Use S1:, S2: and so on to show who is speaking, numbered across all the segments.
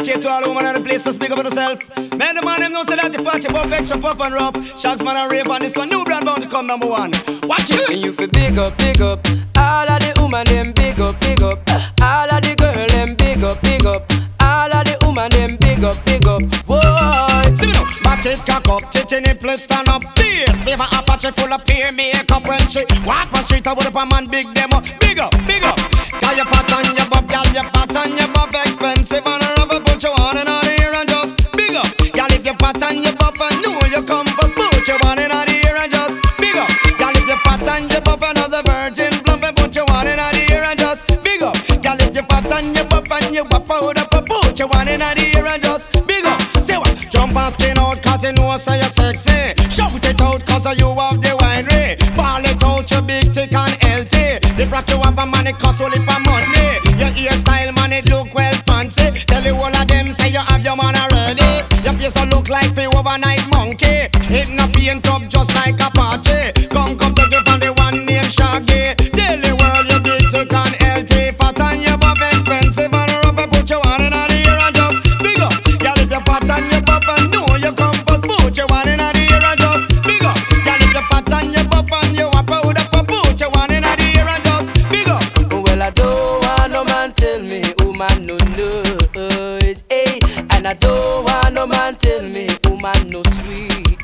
S1: dedicate to all women in the place to speak up for yourself. Man, the man them know say that you fat, you buff, extra puff and rough. Shags man and rave on this one, new brand bound to come number one. Watch it.
S2: And you feel big up, all of the woman them big up, all of the girl them big up, all of the woman them big up, whoa.
S1: See me now, bat it cock up, titty nipple stand up. This favor Apache full of peer makeup when she walk on street. I would up a man big demo, big up, big up. Got your fat on your buff, gal your fat on your buff, expensive and a rubber put you on and out here and just big up. Gal if your fat on your buff and know you come but put you on and out here and just big up. Gal if your fat on your buff another virgin plump and put you on and out here and just big up. Gal if your fat on your buff and you wap out up and put you on and out here and just big up. Say what? Jump and skin out cause you know so you're sexy. Shout it out cause you have the winery. Ball it out you big thick and healthy. The rock you have a money cost only for money. Your hairstyle man it look well fancy. Tell you all of them say you have your man already. Your face don't look like the overnight monkey. It not paint up just like a party. Come take it from the one named Shaggy. Tell the world you big thick and healthy. Fat and your buff expensive and rubber put you on in the ear and just big up. Girl if you're fat and your buff and know you come first put you on in the ear and just big up. Girl if you're fat and your buff and you wap out up and put you on in the ear and just big up.
S2: Well, I don't want no man tell me woman no noise, eh? And I don't want no man tell me woman no sweet,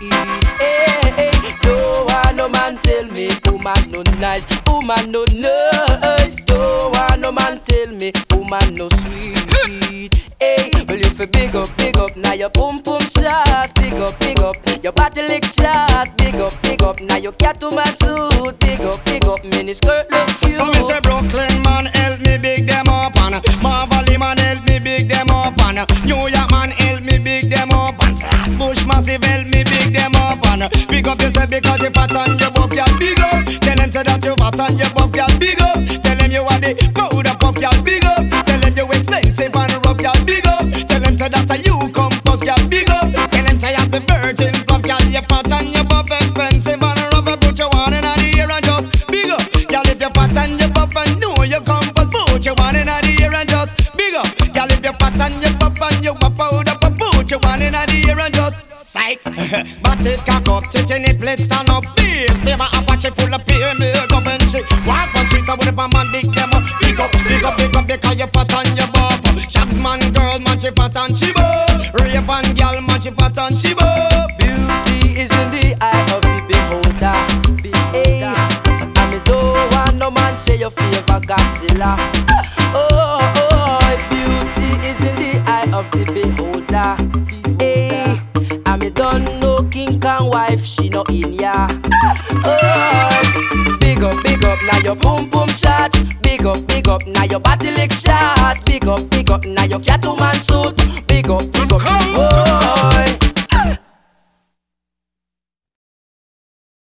S2: eh? Don't want no man tell me woman no nice, woman no nice. Don't want no man tell me woman no sweet, eh? Well, you feel big up, now your pum pum shot, big up, your body lick shot, big up, now your Catwoman suit, big up, mini skirt look cute.
S1: So me say Brooklyn man help me big them up and Marvally man help me big them up and New York man help me big them up and Flatbush massive help me big them up and big up yourself because you fat and you buff, y'all big up. Tell them say that you fat and you buff, y'all big up. Tell them you are the powder puff, y'all big up. Tell them you expensive and rough, y'all big up. Tell them say that you come first, y'all big up. Tell them say you have the virgin fluff, y'all you fat and you buff, expensive and rough, put you on in the ear and just big up. Y'all if you fat and you buff and know you come first, put you on in the ear and just big up. Y'all if you fat and you buff and you wap out up and put you on in the ear and just psych. Bat it cock up, titty nipple stand up. This favor Apache full of peer makeup and she walk on street with a man big them up. Big up because you fat and you buff. Shags man girl man she fat and she buff. Rave and girl man she fat and she buff.
S2: Beauty is in the eye of the beholder. And me don't want no man say your favor Godzilla. Beauty is in the eye of the beholder. And me don't know King Kong wife, she no in ya. Big up, now your boom boom shots. Big up, now your body lick shot. Big up, now your Catwoman suit.